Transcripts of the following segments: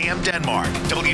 AM Denmark,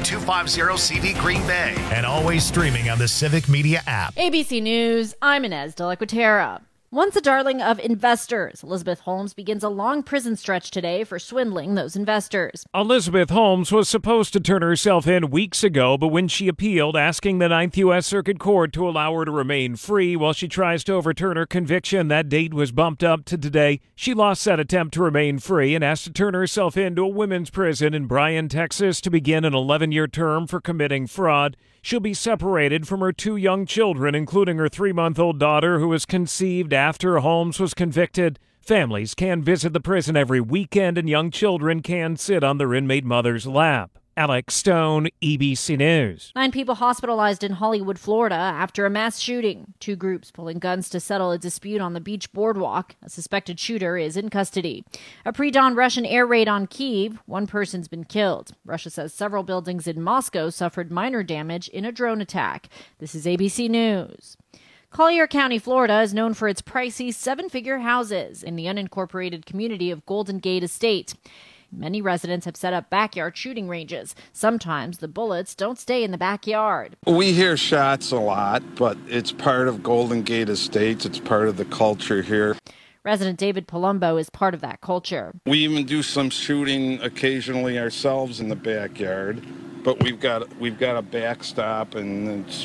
W250CV Green Bay, and always streaming on the Civic Media app. ABC News, I'm Inez de la Cuetera. Once a darling of investors, Elizabeth Holmes begins a long prison stretch today for swindling those investors. Elizabeth Holmes was supposed to turn herself in weeks ago, but when she appealed, asking the 9th U.S. Circuit Court to allow her to remain free while she tries to overturn her conviction, that date was bumped up to today. She lost that attempt to remain free and has to turn herself in to a women's prison in Bryan, Texas, to begin an 11-year term for committing fraud. She'll be separated from her 2 young children, including her 3-month-old daughter, who was conceived after Holmes was convicted. Families can visit the prison every weekend, and young children can sit on their inmate mother's lap. Alex Stone, ABC News. 9 people hospitalized in Hollywood, Florida after a mass shooting. 2 groups pulling guns to settle a dispute on the beach boardwalk. A suspected shooter is in custody. A pre-dawn Russian air raid on Kyiv. 1 person's been killed. Russia says several buildings in Moscow suffered minor damage in a drone attack. This is ABC News. Collier County, Florida is known for its pricey 7-figure houses in the unincorporated community of Golden Gate Estate. Many residents have set up backyard shooting ranges. Sometimes the bullets don't stay in the backyard. We hear shots a lot, but it's part of Golden Gate Estates. It's part of the culture here. Resident David Palumbo is part of that culture. We even do some shooting occasionally ourselves in the backyard, but we've got a backstop, and it's,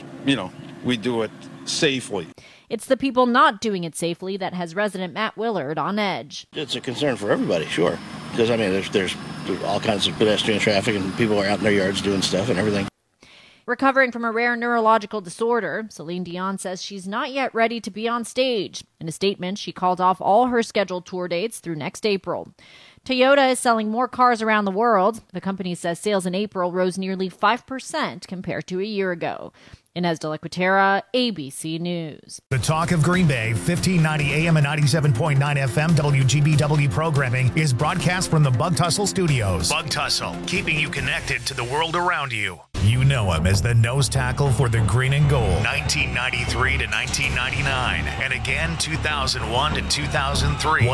we do it safely. It's the people not doing it safely that has resident Matt Willard on edge. It's a concern for everybody, sure. Because, there's all kinds of pedestrian traffic and people are out in their yards doing stuff and everything. Recovering from a rare neurological disorder, Celine Dion says she's not yet ready to be on stage. In a statement, she called off all her scheduled tour dates through next April. Toyota is selling more cars around the world. The company says sales in April rose nearly 5% compared to a year ago. Inez de la Cuetera, ABC News. The Talk of Green Bay, 1590 AM and 97.9 FM WGBW programming is broadcast from the Bug Tussle Studios. Bug Tussle, keeping you connected to the world around you. You know him as the nose tackle for the Green and Gold, 1993 to 1999, and again 2001 to 2003.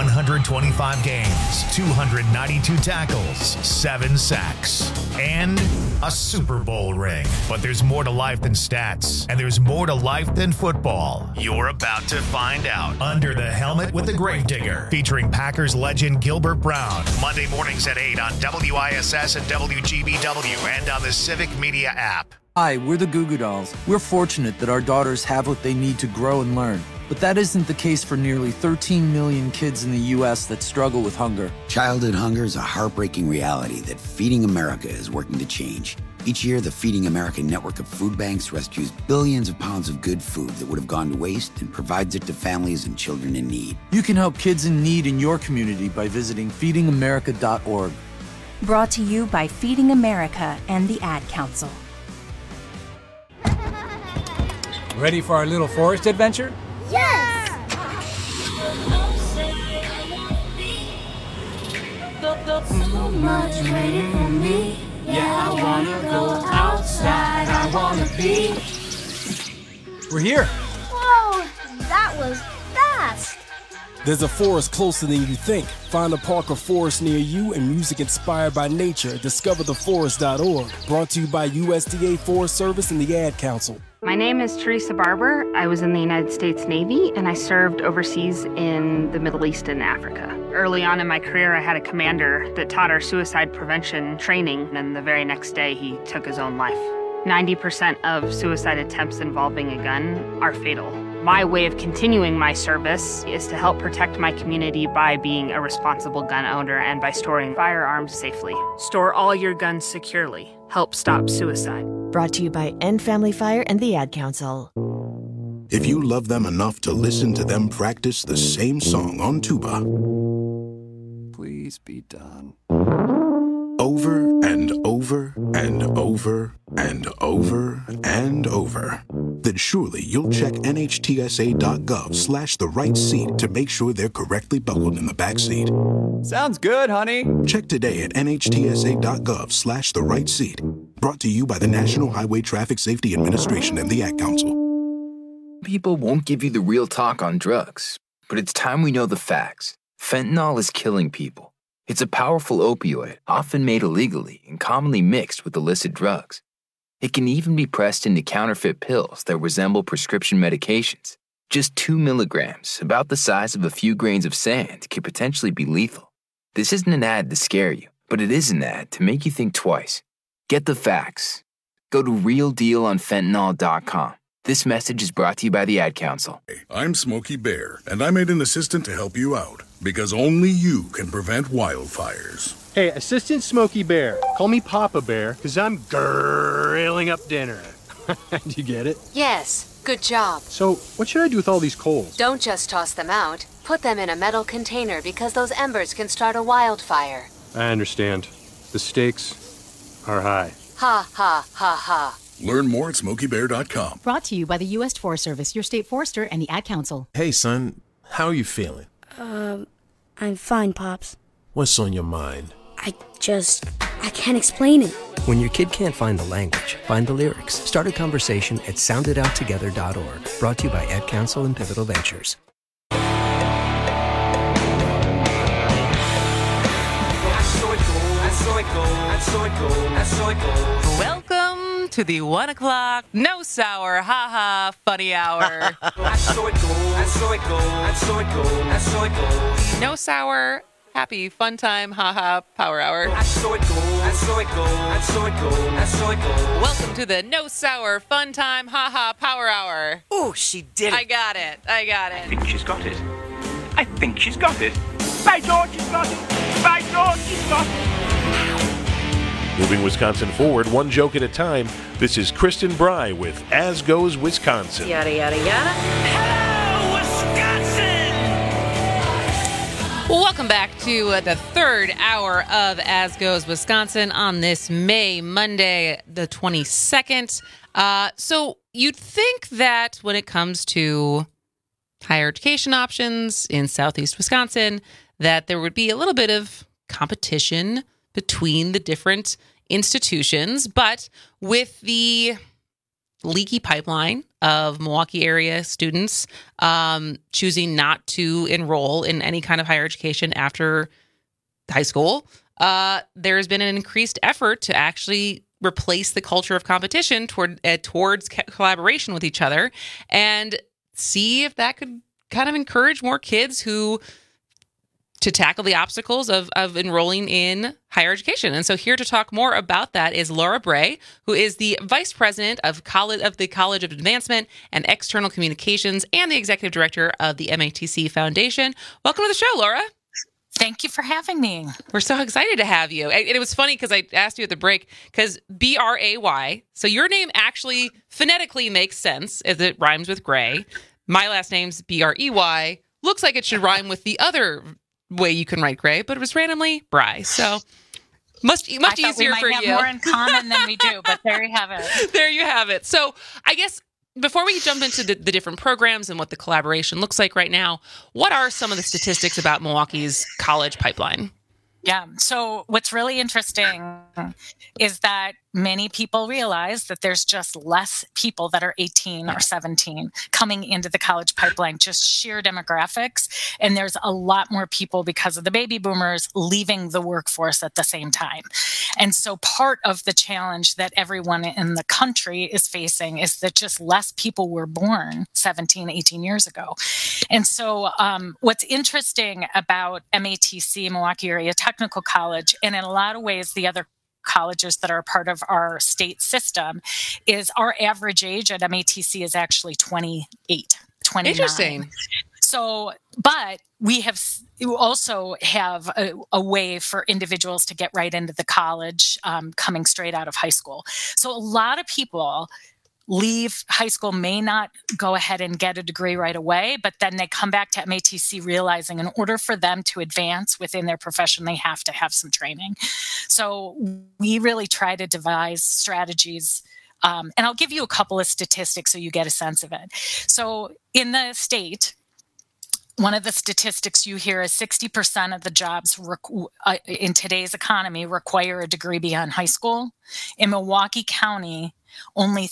125 games, 292 tackles, 7 sacks, and a Super Bowl ring. But there's more to life than stats, and there's more to life than football. You're about to find out. Under the Helmet with the Gravedigger, featuring Packers legend Gilbert Brown. Monday mornings at 8 on WISS and WGBW and on the Civic Media app. Hi, we're the Goo Goo Dolls. We're fortunate that our daughters have what they need to grow and learn. But that isn't the case for nearly 13 million kids in the U.S. that struggle with hunger. Childhood hunger is a heartbreaking reality that Feeding America is working to change. Each year, the Feeding America network of food banks rescues billions of pounds of good food that would have gone to waste and provides it to families and children in need. You can help kids in need in your community by visiting feedingamerica.org. Brought to you by Feeding America and the Ad Council. Ready for our little forest adventure? Yes! So much waiting for me. Yeah, I wanna go outside. I wanna be. We're here. Whoa, that was fast. There's a forest closer than you think. Find a park or forest near you and music inspired by nature at discovertheforest.org. Brought to you by USDA Forest Service and the Ad Council. My name is Teresa Barber. I was in the United States Navy, and I served overseas in the Middle East and Africa. Early on in my career, I had a commander that taught our suicide prevention training, and the very next day, he took his own life. 90% of suicide attempts involving a gun are fatal. My way of continuing my service is to help protect my community by being a responsible gun owner and by storing firearms safely. Store all your guns securely. Help stop suicide. Brought to you by End Family Fire and the Ad Council. If you love them enough to listen to them practice the same song on tuba, please be done. Over and over and over and over and over, then surely you'll check NHTSA.gov/the right seat to make sure they're correctly buckled in the back seat. Sounds good, honey. Check today at NHTSA.gov/the right seat. Brought to you by the National Highway Traffic Safety Administration and the Ad Council. People won't give you the real talk on drugs, but it's time we know the facts. Fentanyl is killing people. It's a powerful opioid, often made illegally and commonly mixed with illicit drugs. It can even be pressed into counterfeit pills that resemble prescription medications. Just 2 milligrams, about the size of a few grains of sand, can potentially be lethal. This isn't an ad to scare you, but it is an ad to make you think twice. Get the facts. Go to realdealonfentanyl.com. This message is brought to you by the Ad Council. I'm Smokey Bear, and I made an assistant to help you out, because only you can prevent wildfires. Hey, Assistant Smokey Bear. Call me Papa Bear, because I'm grilling up dinner. Do you get it? Yes, good job. So, what should I do with all these coals? Don't just toss them out. Put them in a metal container because those embers can start a wildfire. I understand. The stakes are high. Ha, ha, ha, ha. Learn more at SmokeyBear.com. Brought to you by the U.S. Forest Service, your state forester, and the Ad Council. Hey, son. How are you feeling? I'm fine, Pops. What's on your mind? I can't explain it. When your kid can't find the language, find the lyrics. Start a conversation at sounditouttogether.org. Brought to you by Ad Council and Pivotal Ventures. Welcome to the 1 o'clock No Sour Haha Funny Hour. No Sour Happy Fun Time Haha Power Hour. Welcome to the No Sour Fun Time Haha Power Hour. Oh, she did it. I got it. I think she's got it. By George, she's got it. By George, she's got it. Moving Wisconsin forward, one joke at a time, this is Kristen Bry with As Goes Wisconsin. Yada, yada, yada. Hello, Wisconsin! Welcome back to the third hour of As Goes Wisconsin on this Monday, the 22nd. So you'd think that when it comes to higher education options in Southeast Wisconsin, that there would be a little bit of competition between the different institutions, but with the leaky pipeline of Milwaukee area students choosing not to enroll in any kind of higher education after high school, there has been an increased effort to actually replace the culture of competition towards collaboration with each other and see if that could kind of encourage more kids to tackle the obstacles of enrolling in higher education. And so here to talk more about that is Laura Bray, who is the Vice President of the College of Advancement and External Communications and the Executive Director of the MATC Foundation. Welcome to the show, Laura. Thank you for having me. We're so excited to have you. And it was funny because I asked you at the break, because Bray, so your name actually phonetically makes sense as it rhymes with gray. My last name's Brey. Looks like it should rhyme with the other way you can write gray, but it was randomly Bry. So much easier for you. We might have more in common than we do, but there you have it. There you have it. So I guess before we jump into the different programs and what the collaboration looks like right now, what are some of the statistics about Milwaukee's college pipeline? Yeah. So what's really interesting is that many people realize that there's just less people that are 18 or 17 coming into the college pipeline, just sheer demographics. And there's a lot more people because of the baby boomers leaving the workforce at the same time. And so part of the challenge that everyone in the country is facing is that just less people were born 17, 18 years ago. And so what's interesting about MATC, Milwaukee Area Technical College, and in a lot of ways the other colleges that are a part of our state system, is our average age at MATC is actually 28, 29. Interesting. So, but we also have a way for individuals to get right into the college coming straight out of high school. So a lot of people leave high school, may not go ahead and get a degree right away, but then they come back to MATC realizing in order for them to advance within their profession, they have to have some training. So we really try to devise strategies. And I'll give you a couple of statistics so you get a sense of it. So in the state, one of the statistics you hear is 60% of the jobs in today's economy require a degree beyond high school. In Milwaukee County, only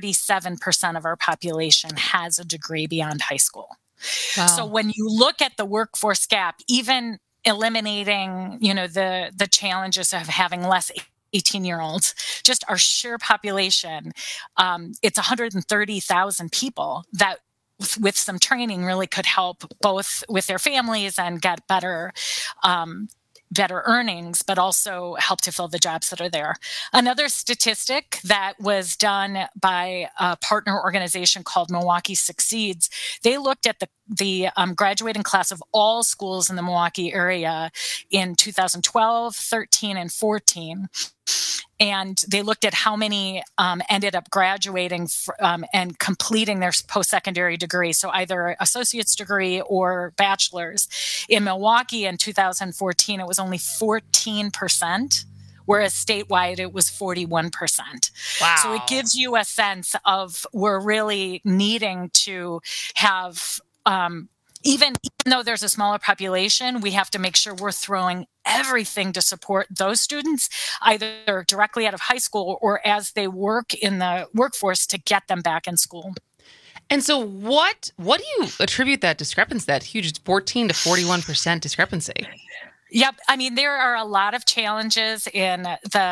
37% of our population has a degree beyond high school. Wow. So when you look at the workforce gap, even eliminating, the challenges of having less 18-year-olds, just our sheer population. It's 130,000 people that with some training really could help both with their families and get better earnings, but also help to fill the jobs that are there. Another statistic that was done by a partner organization called Milwaukee Succeeds, they looked at the graduating class of all schools in the Milwaukee area in 2012, 13, and 14. And they looked at how many ended up graduating and completing their post-secondary degree, so either associate's degree or bachelor's. In Milwaukee in 2014, it was only 14%, whereas statewide it was 41%. Wow. So it gives you a sense of we're really needing to have even though there's a smaller population, we have to make sure we're throwing everything to support those students, either directly out of high school or as they work in the workforce to get them back in school. And so what do you attribute that discrepancy, that huge 14 to 41% discrepancy? Yep. I mean, there are a lot of challenges in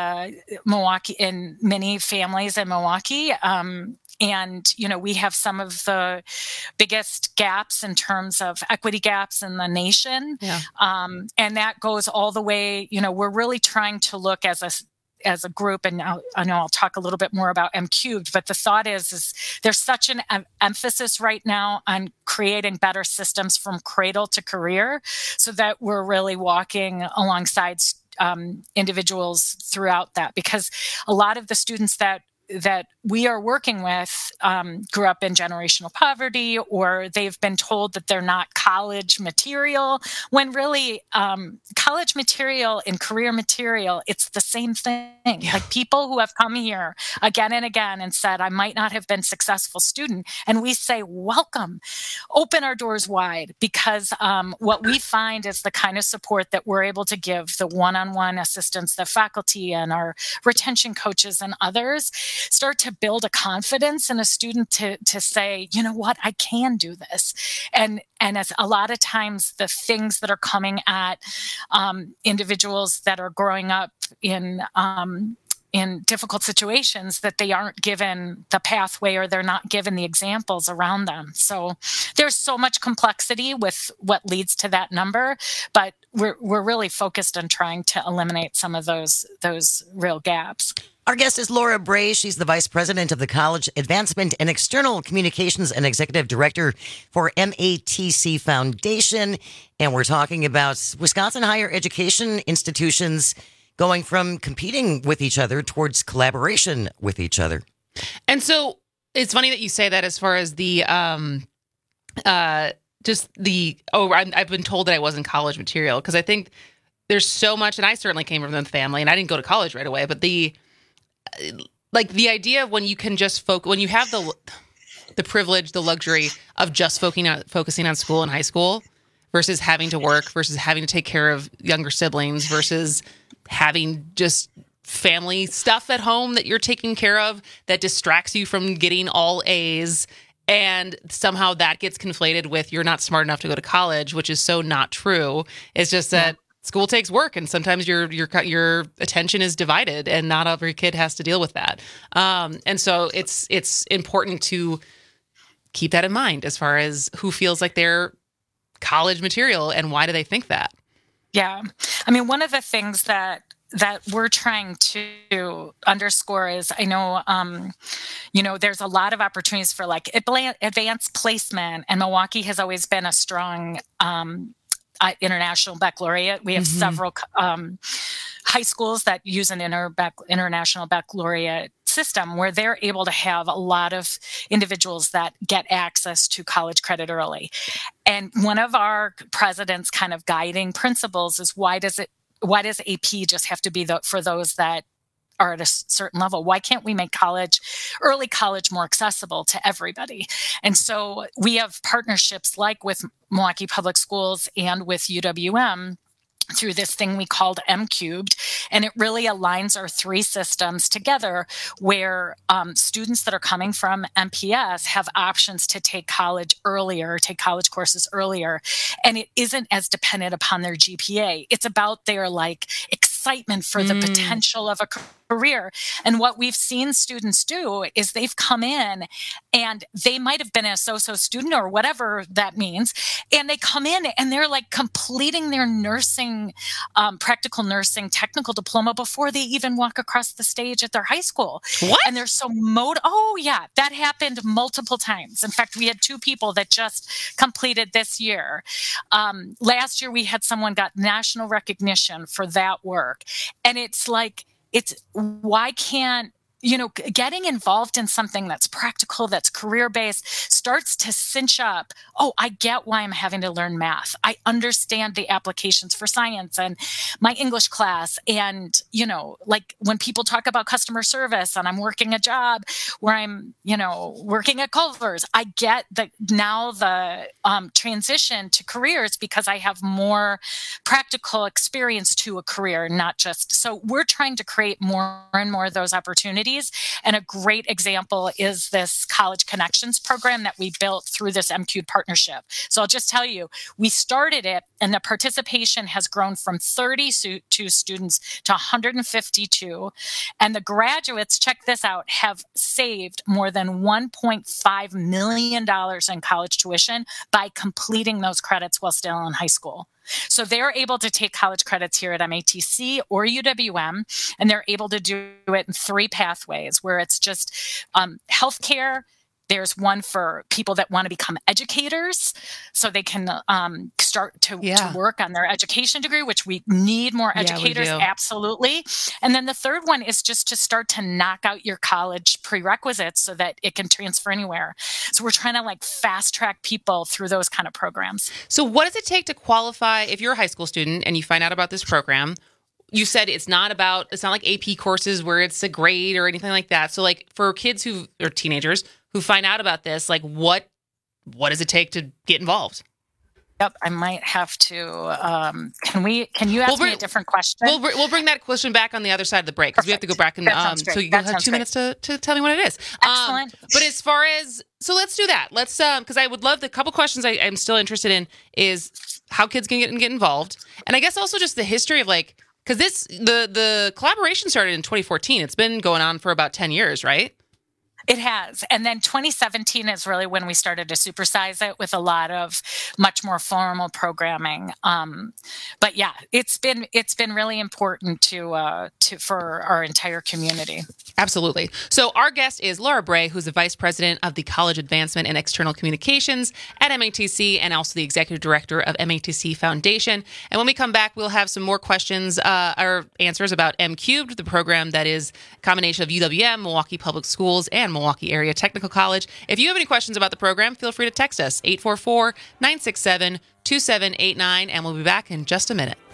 many families in Milwaukee. And, we have some of the biggest gaps in terms of equity gaps in the nation. Yeah. And that goes all the way, we're really trying to look as a group, and I know I'll talk a little bit more about M-Cubed, but the thought is there's such an emphasis right now on creating better systems from cradle to career so that we're really walking alongside individuals throughout that, because a lot of the students that we are working with grew up in generational poverty, or they've been told that they're not college material, when really college material and career material, it's the same thing. Yeah. Like people who have come here again and again and said, I might not have been a successful student. And we say, welcome, open our doors wide, because what we find is the kind of support that we're able to give, the one-on-one assistance, the faculty and our retention coaches and others, start to build a confidence in a student to say, you know what, I can do this. And as a lot of times the things that are coming at individuals that are growing up in difficult situations, that they aren't given the pathway or they're not given the examples around them. So there's so much complexity with what leads to that number, but we're really focused on trying to eliminate some of those real gaps. Our guest is Laura Bray. She's the Vice President of the College Advancement and External Communications and Executive Director for MATC Foundation. And we're talking about Wisconsin higher education institutions going from competing with each other towards collaboration with each other. And so it's funny that you say that as far as the I've been told that I wasn't college material, because I think there's so much, and I certainly came from the family, and I didn't go to college right away, but the idea of when you can just when you have the privilege, the luxury of just focusing on school and high school versus having to work, versus having to take care of younger siblings, versus having just family stuff at home that you're taking care of that distracts you from getting all A's, and somehow that gets conflated with you're not smart enough to go to college, which is so not true. It's just that school takes work, and sometimes your attention is divided, and not every kid has to deal with that. And so it's important to keep that in mind as far as who feels like they're college material and why do they think that. Yeah. I mean, one of the things that we're trying to underscore is, I know, there's a lot of opportunities for like advanced placement, and Milwaukee has always been a strong international baccalaureate. We have several high schools that use an international baccalaureate system where they're able to have a lot of individuals that get access to college credit early. And one of our president's kind of guiding principles is why does AP just have to be for those that are at a certain level? Why can't we make early college more accessible to everybody? And so we have partnerships like with Milwaukee Public Schools and with UWM through this thing we called M-Cubed. And it really aligns our three systems together where students that are coming from MPS have options to take college earlier, take college courses earlier. And it isn't as dependent upon their GPA. It's about their excitement for the potential of a career. And what we've seen students do is they've come in and they might have been a so-so student or whatever that means. And they come in and they're completing their nursing, practical nursing technical diploma before they even walk across the stage at their high school. What? And they're so oh yeah, that happened multiple times. In fact, we had 2 people that just completed this year. Last year we had someone got national recognition for that work. And it's why can't, getting involved in something that's practical, that's career-based, starts to cinch up, I get why I'm having to learn math. I understand the applications for science and my English class. And, when people talk about customer service and I'm working a job where I'm, working at Culver's, I get that now the transition to careers because I have more practical experience to a career, not just, so we're trying to create more and more of those opportunities. And a great example is this College Connections program that we built through this M-Cubed partnership. So I'll just tell you, we started it and the participation has grown from 32 students to 152. And the graduates, check this out, have saved more than $1.5 million in college tuition by completing those credits while still in high school. So they're able to take college credits here at MATC or UWM, and they're able to do it in 3 pathways where it's just healthcare. There's one for people that want to become educators so they can start to work on their education degree, which we need more educators. Absolutely. And then the third one is just to start to knock out your college prerequisites so that it can transfer anywhere. So we're trying to fast track people through those kind of programs. So what does it take to qualify if you're a high school student and you find out about this program? You said it's not like AP courses where it's a grade or anything like that. So for kids or teenagers who find out about this, what does it take to get involved? Yep, I might have to. Can you ask me a different question? We'll bring that question back on the other side of the break because we have to go back and so you'll have 2 minutes to tell me what it is. Excellent. But as far as let's do that. Let's because I would love the couple questions I'm still interested in is how kids can get involved, and I guess also just the history of because the collaboration started in 2014. It's been going on for about 10 years, right? It has. And then 2017 is really when we started to supersize it with a lot of much more formal programming. But yeah, it's been really important for our entire community. Absolutely. So our guest is Laura Bray, who's the Vice President of the College Advancement and External Communications at MATC and also the Executive Director of MATC Foundation. And when we come back, we'll have some more questions or answers about M-Cubed, the program that is a combination of UWM, Milwaukee Public Schools, and Milwaukee Area Technical College. If you have any questions about the program, feel free to text us 844-967-2789, and we'll be back in just a minute.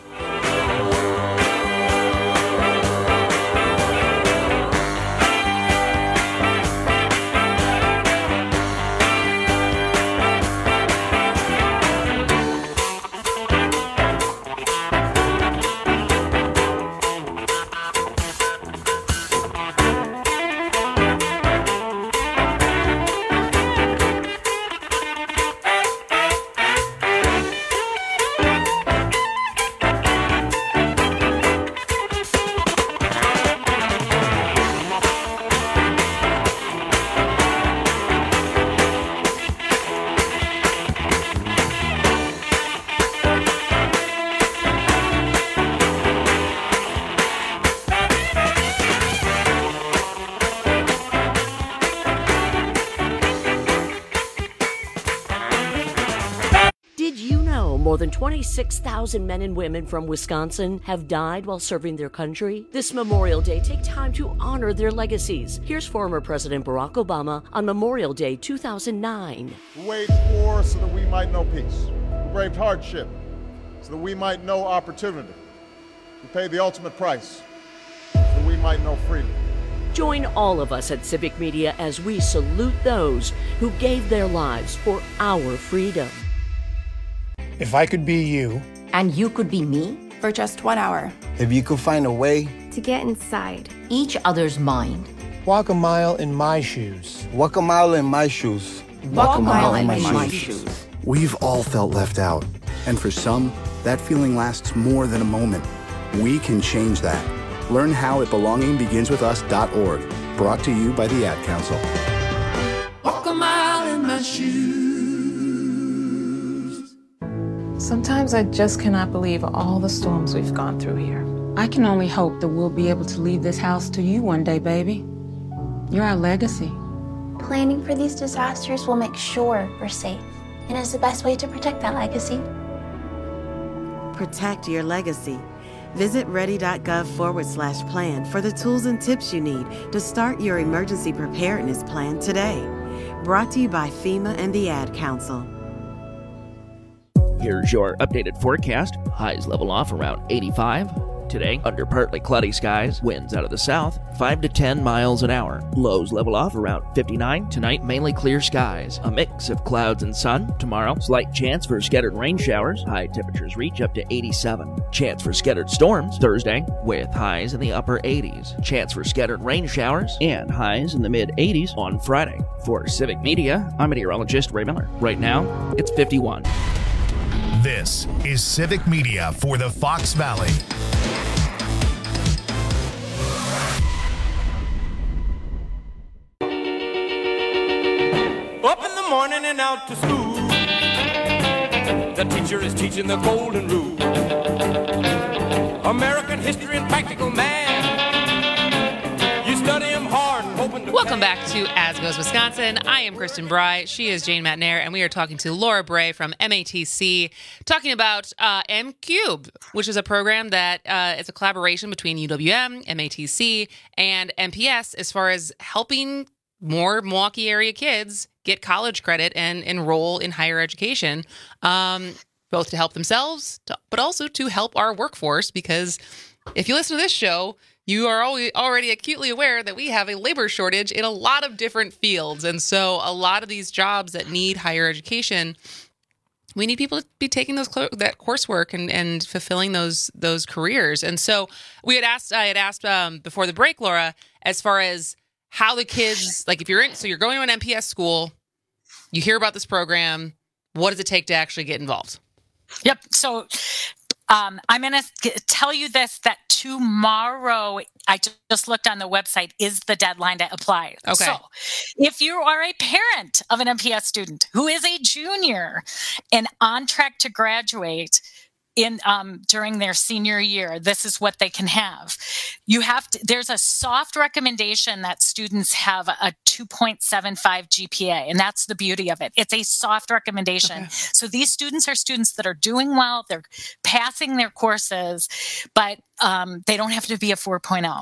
More than 26,000 men and women from Wisconsin have died while serving their country. This Memorial Day, take time to honor their legacies. Here's former President Barack Obama on Memorial Day 2009. We waged war so that we might know peace. We braved hardship so that we might know opportunity. We paid the ultimate price so that we might know freedom. Join all of us at Civic Media as we salute those who gave their lives for our freedom. If I could be you, and you could be me, for just 1 hour. If you could find a way To get inside each other's mind. Walk a mile in my shoes. Walk a mile in my shoes. Walk a mile in my shoes. We've all felt left out. And for some, that feeling lasts more than a moment. We can change that. Learn how at belongingbeginswithus.org. Brought to you by the Ad Council. Walk a mile in my shoes. Sometimes I just cannot believe all the storms we've gone through here. I can only hope that we'll be able to leave this house to you one day, baby. You're our legacy. Planning for these disasters will make sure we're safe, and is the best way to protect that legacy. Protect your legacy. Visit ready.gov/plan for the tools and tips you need to start your emergency preparedness plan today. Brought to you by FEMA and the Ad Council. Here's your updated forecast. Highs level off around 85. Today, under partly cloudy skies, winds out of the south, 5 to 10 miles an hour. Lows level off around 59. Tonight, mainly clear skies. A mix of clouds and sun. Tomorrow, slight chance for scattered rain showers. High temperatures reach up to 87. Chance for scattered storms Thursday, with highs in the upper 80s. Chance for scattered rain showers and highs in the mid-80s on Friday. For Civic Media, I'm meteorologist Ray Miller. Right now, it's 51. This is Civic Media for the Fox Valley. Up in the morning and out to school. The teacher is teaching the golden rule. American history and practical math. You study them hard and hoping to Welcome back to As Goes Wisconsin. I am Kristen Bry. She is Jane Matnair, and we are talking to Laura Bray from MATC, talking about M-Cubed, which is a program that is a collaboration between UWM, MATC, and MPS as far as helping more Milwaukee area kids get college credit and enroll in higher education, both to help themselves, but also to help our workforce. Because if you listen to this show, you are already acutely aware that we have a labor shortage in a lot of different fields. And so a lot of these jobs that need higher education, we need people to be taking that coursework and fulfilling those careers. And so I had asked before the break, Laura, as far as how the kids, like if you're going to an MPS school, you hear about this program, what does it take to actually get involved? Yep. So I'm going to tell you that tomorrow, I just looked on the website, is the deadline to apply. Okay. So if you are a parent of an MPS student who is a junior and on track to graduate during their senior year, this is what they can have. There's a soft recommendation that students have a 2.75 GPA, and that's the beauty of it. It's a soft recommendation. Okay. So these students are students that are doing well, they're passing their courses, but they don't have to be a 4.0.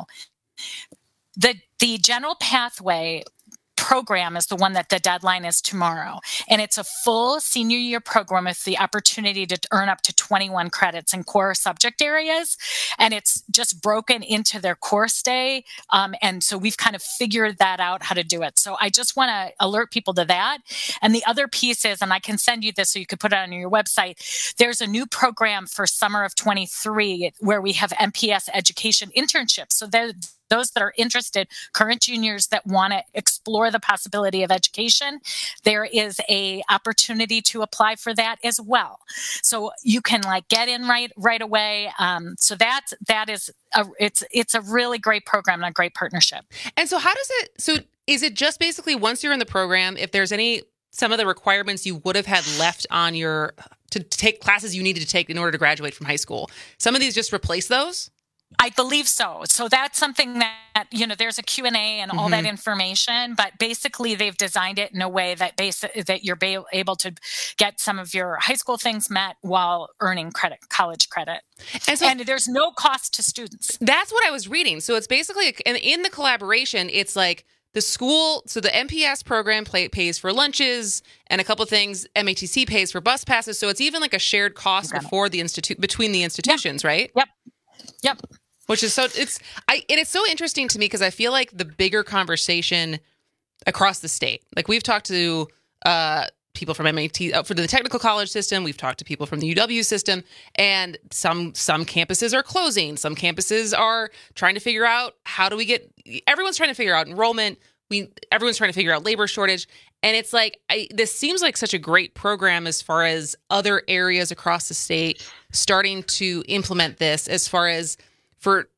The general pathway program is the one that the deadline is tomorrow. And it's a full senior year program with the opportunity to earn up to 21 credits in core subject areas. And it's just broken into their course day. And so we've kind of figured that out, how to do it. So I just want to alert people to that. And the other piece is, and I can send you this so you could put it on your website, there's a new program for summer of 23 where we have MPS education internships. So those that are interested, current juniors that want to explore the possibility of education, there is a opportunity to apply for that as well. So you can get in right away. So that is it's a really great program and a great partnership. And so is it just basically once you're in the program, if there's some of the requirements you would have had left on to take classes you needed to take in order to graduate from high school, some of these just replace those? I believe so. So that's something that, there's a Q&A and all that information, but basically they've designed it in a way that you're able to get some of your high school things met while earning college credit. And there's no cost to students. That's what I was reading. So it's basically, in the collaboration, it's like the school, so the MPS program pays for lunches and a couple of things. MATC pays for bus passes. So it's even like a shared cost between the institutions, right? Yep. Which is it's so interesting to me because I feel like the bigger conversation across the state, like we've talked to people from MAT for the technical college system. We've talked to people from the UW system, and some campuses are closing. Some campuses are trying to figure out everyone's trying to figure out enrollment. Everyone's trying to figure out labor shortage. And it's like, this seems like such a great program as far as other areas across the state starting to implement this, as far as for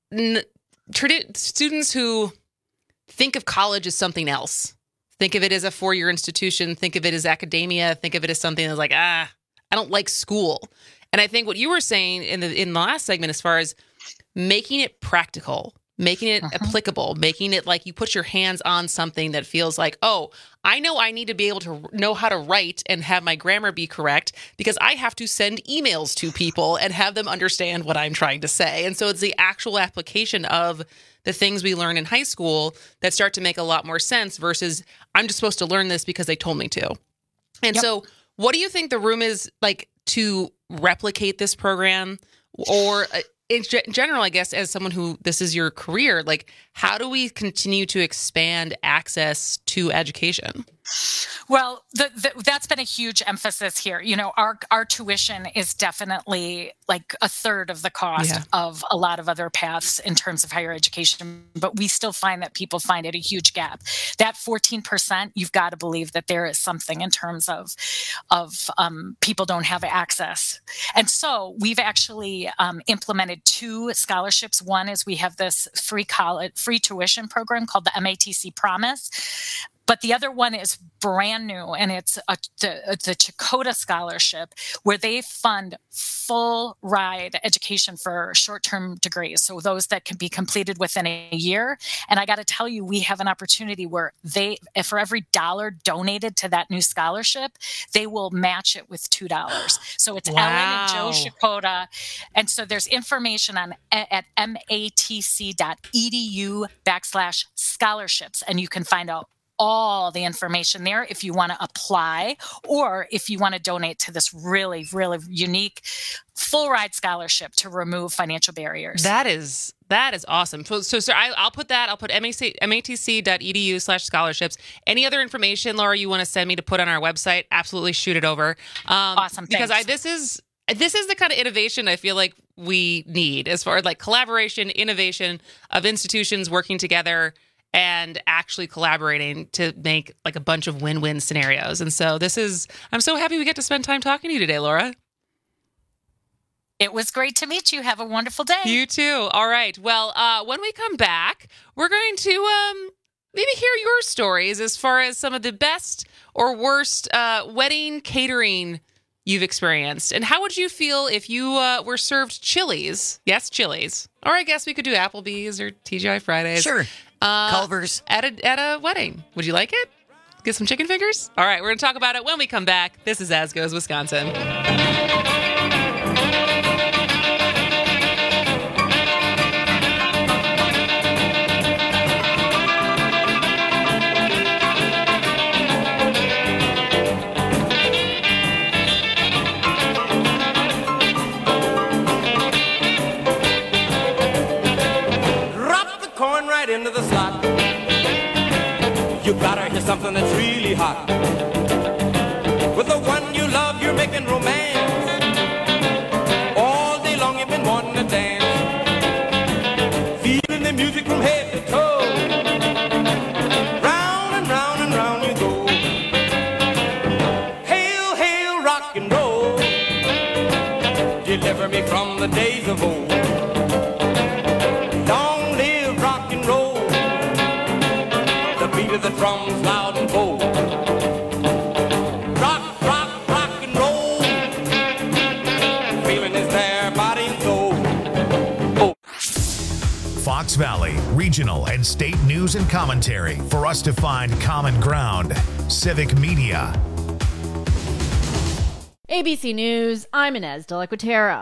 students who think of college as something else. Think of it as a 4-year institution. Think of it as academia. Think of it as something that's like, I don't like school. And I think what you were saying in the last segment, as far as making it practical, making it applicable, making it like you put your hands on something that feels like, oh, I know I need to be able to know how to write and have my grammar be correct because I have to send emails to people and have them understand what I'm trying to say. And so it's the actual application of the things we learn in high school that start to make a lot more sense versus I'm just supposed to learn this because they told me to. And so what do you think the room is like to replicate this program? Or in general, I guess, as someone who this is your career, like how do we continue to expand access to education? Well, that's been a huge emphasis here. You know, our tuition is definitely like a third of the cost of a lot of other paths in terms of higher education, but we still find that people find it a huge gap. That 14%, you've got to believe that there is something in terms of people don't have access. And so we've actually implemented 2 scholarships. One is we have this free tuition program called the MATC Promise. But the other one is brand new, and it's the Chakota Scholarship, where they fund full ride education for short-term degrees, so those that can be completed within a year. And I got to tell you, we have an opportunity where for every $1 donated to that new scholarship, they will match it with $2. So it's Ellen and Joe Chakota. And so there's information at matc.edu/scholarships, and you can find out all the information there if you want to apply or if you want to donate to this really, really unique full ride scholarship to remove financial barriers. That is awesome. So I'll put that. I'll put matc.edu/scholarships. Any other information, Laura, you want to send me to put on our website? Absolutely, shoot it over. Awesome. Because thanks. This is the kind of innovation I feel like we need as far as like collaboration, innovation of institutions working together and actually collaborating to make like a bunch of win-win scenarios. And so I'm so happy we get to spend time talking to you today, Laura. It was great to meet you. Have a wonderful day. You too. All right. Well, when we come back, we're going to maybe hear your stories as far as some of the best or worst wedding catering you've experienced. And how would you feel if you were served Chili's? Yes, Chili's. Or I guess we could do Applebee's or TGI Fridays. Sure. Culver's. At a wedding. Would you like it? Get some chicken fingers? All right, we're going to talk about it when we come back. This is As Goes Wisconsin. Into the slot. You gotta hear something that's really hot. With the one you love, you're making romance. All day long you've been wanting to dance. Feeling the music from head to toe. Round and round and round you go. Hail, hail, rock and roll. Deliver me from the days of old. The drums loud and bold. Rock, rock, rock and roll. Feeling is there, body and soul. Oh. Fox Valley, regional and state news and commentary for us to find common ground. Civic Media. ABC News, I'm Inez de la Cuetara.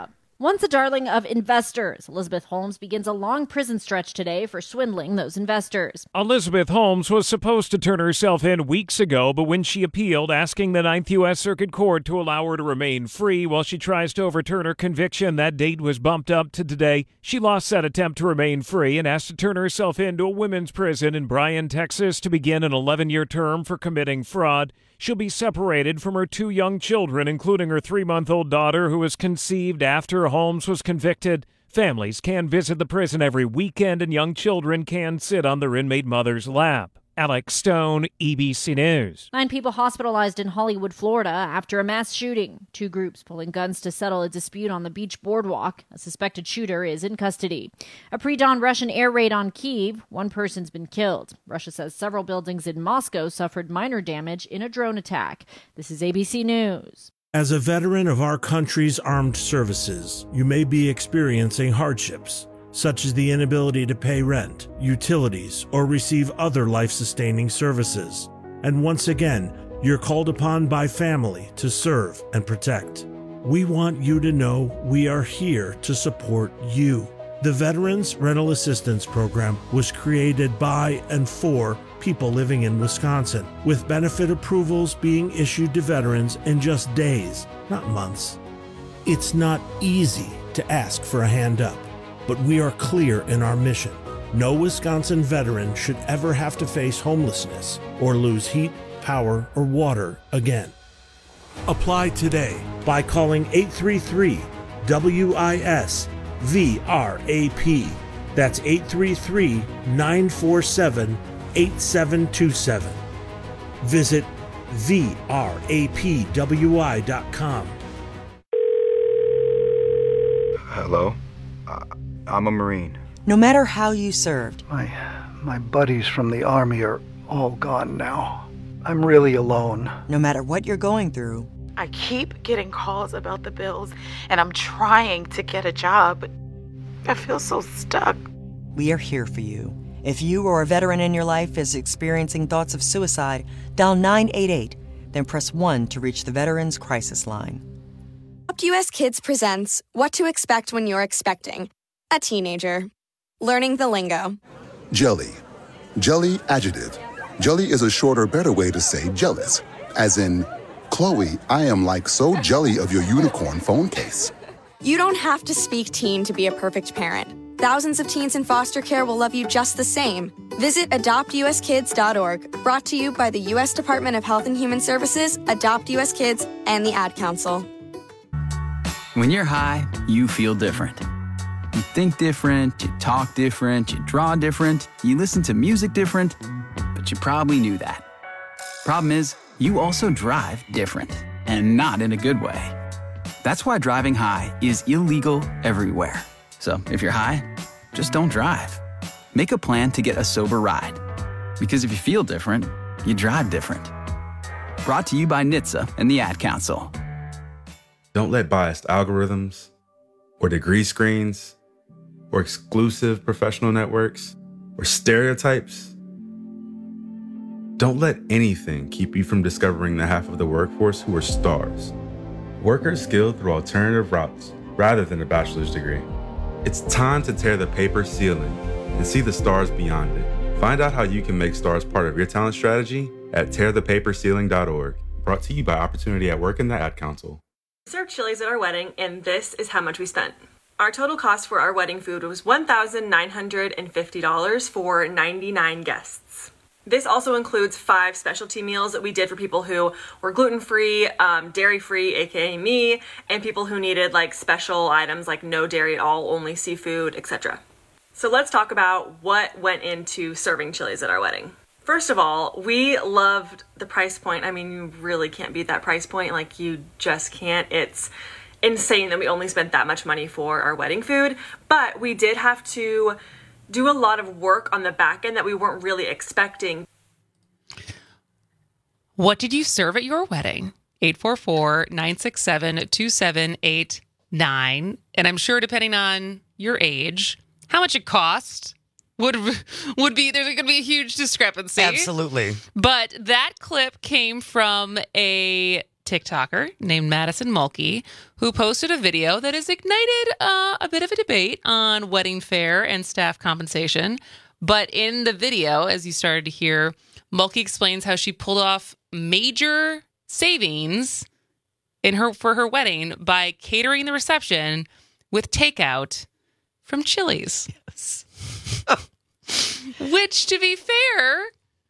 Once a darling of investors, Elizabeth Holmes begins a long prison stretch today for swindling those investors. Elizabeth Holmes was supposed to turn herself in weeks ago, but when she appealed, asking the Ninth U.S. Circuit Court to allow her to remain free while she tries to overturn her conviction, that date was bumped up to today. She lost that attempt to remain free and asked to turn herself into a women's prison in Bryan, Texas, to begin an 11-year term for committing fraud. She'll be separated from her 2 young children, including her 3-month-old daughter, who was conceived after Holmes was convicted. Families can visit the prison every weekend, and young children can sit on their inmate mother's lap. Alex Stone, EBC News. 9 people hospitalized in Hollywood, Florida after a mass shooting. 2 groups pulling guns to settle a dispute on the beach boardwalk. A suspected shooter is in custody. A pre-dawn Russian air raid on Kyiv. 1 person's been killed. Russia says several buildings in Moscow suffered minor damage in a drone attack. This is ABC News. As a veteran of our country's armed services, you may be experiencing hardships, such as the inability to pay rent, utilities, or receive other life-sustaining services. And once again, you're called upon by family to serve and protect. We want you to know we are here to support you. The Veterans Rental Assistance Program was created by and for people living in Wisconsin, with benefit approvals being issued to veterans in just days, not months. It's not easy to ask for a hand up, but we are clear in our mission. No Wisconsin veteran should ever have to face homelessness or lose heat, power, or water again. Apply today by calling 833-WIS-VRAP. That's 833-947-8727. Visit VRAPWI.com. Hello? I'm a Marine. No matter how you served. My buddies from the Army are all gone now. I'm really alone. No matter what you're going through. I keep getting calls about the bills, and I'm trying to get a job, but I feel so stuck. We are here for you. If you or a veteran in your life is experiencing thoughts of suicide, dial 988, then press 1 to reach the Veterans Crisis Line. Adopt US Kids presents What to Expect When You're Expecting a Teenager. Learning the lingo. Jelly. Jelly adjective. Jelly is a shorter, better way to say jealous. As in, Chloe, I am like so jelly of your unicorn phone case. You don't have to speak teen to be a perfect parent. Thousands of teens in foster care will love you just the same. Visit adoptuskids.org. Brought to you by the U.S. Department of Health and Human Services, Adopt US Kids, and the Ad Council. When you're high, you feel different. You think different, you talk different, you draw different, you listen to music different, but you probably knew that. Problem is, you also drive different, and not in a good way. That's why driving high is illegal everywhere. So if you're high, just don't drive. Make a plan to get a sober ride. Because if you feel different, you drive different. Brought to you by NHTSA and the Ad Council. Don't let biased algorithms or degree screens or exclusive professional networks or stereotypes. Don't let anything keep you from discovering the half of the workforce who are stars. Workers skilled through alternative routes rather than a bachelor's degree. It's time to tear the paper ceiling and see the stars beyond it. Find out how you can make stars part of your talent strategy at tearthepaperceiling.org. Brought to you by Opportunity at Work and the Ad Council. Served Chili's at our wedding, and this is how much we spent. Our total cost for our wedding food was $1,950 for 99 guests. This also includes 5 specialty meals that we did for people who were gluten-free, dairy-free, aka me, and people who needed like special items like no dairy at all, only seafood, etc. So let's talk about what went into serving Chili's at our wedding. First of all, we loved the price point. I mean, you really can't beat that price point. Like, you just can't. It's insane that we only spent that much money for our wedding food, but we did have to do a lot of work on the back end that we weren't really expecting. What did you serve at your wedding? 844-967-2789. And I'm sure depending on your age, how much it cost would be, there's going to be a huge discrepancy. Absolutely. But that clip came from a TikToker named Madison Mulkey, who posted a video that has ignited a bit of a debate on wedding fare and staff compensation. But in the video, as you started to hear, Mulkey explains how she pulled off major savings for her wedding by catering the reception with takeout from Chili's. Yes. Which, to be fair,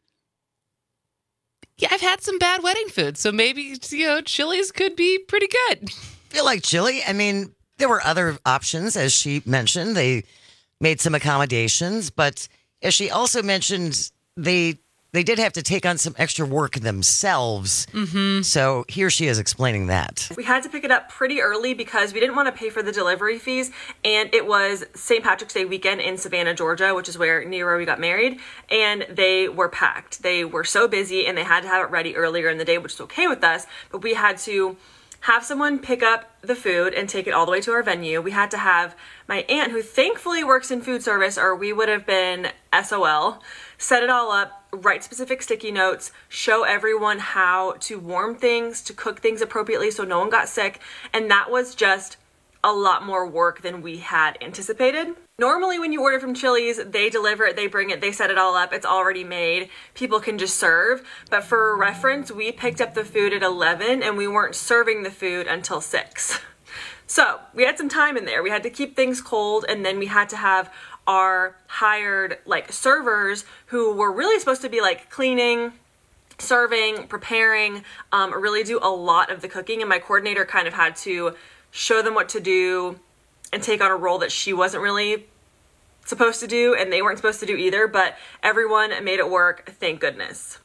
yeah, I've had some bad wedding food, so maybe, Chili's could be pretty good. I feel like chili. I mean, there were other options, as she mentioned. They made some accommodations, but as she also mentioned, they did have to take on some extra work themselves. Mm-hmm. So here she is explaining that. We had to pick it up pretty early because we didn't want to pay for the delivery fees. And it was St. Patrick's Day weekend in Savannah, Georgia, which is where we got married. And they were packed. They were so busy and they had to have it ready earlier in the day, which is okay with us. But we had to have someone pick up the food and take it all the way to our venue. We had to have my aunt, who thankfully works in food service, or we would have been SOL, set it all up, write specific sticky notes, show everyone how to warm things, to cook things appropriately so no one got sick. And that was just a lot more work than we had anticipated. Normally when you order from Chili's, they deliver it, they bring it, they set it all up, it's already made, people can just serve. But for reference, we picked up the food at 11 and we weren't serving the food until 6. So we had some time in there. We had to keep things cold, and then we had to have our hired servers who were really supposed to be cleaning, serving, preparing, really do a lot of the cooking. And my coordinator kind of had to show them what to do and take on a role that she wasn't really supposed to do, and they weren't supposed to do either, but everyone made it work, thank goodness.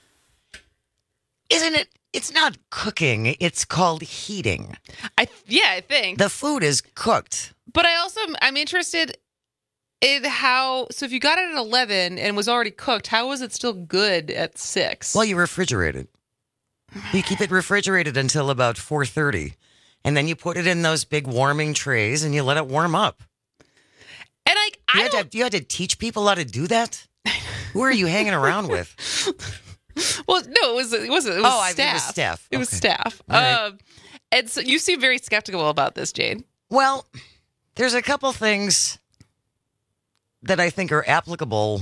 Isn't it? It's not cooking, it's called heating. I think. The food is cooked. But I'm interested in how, so if you got it at 11 and was already cooked, how was it still good at 6? Well, you refrigerate it. You keep it refrigerated until about 4:30. And then you put it in those big warming trays and you let it warm up. And you had to teach people how to do that? Who are you hanging around with? Well, no, it wasn't. It was staff. It was staff. It was staff. Right. And so you seem very skeptical about this, Jane. Well, there's a couple things that I think are applicable.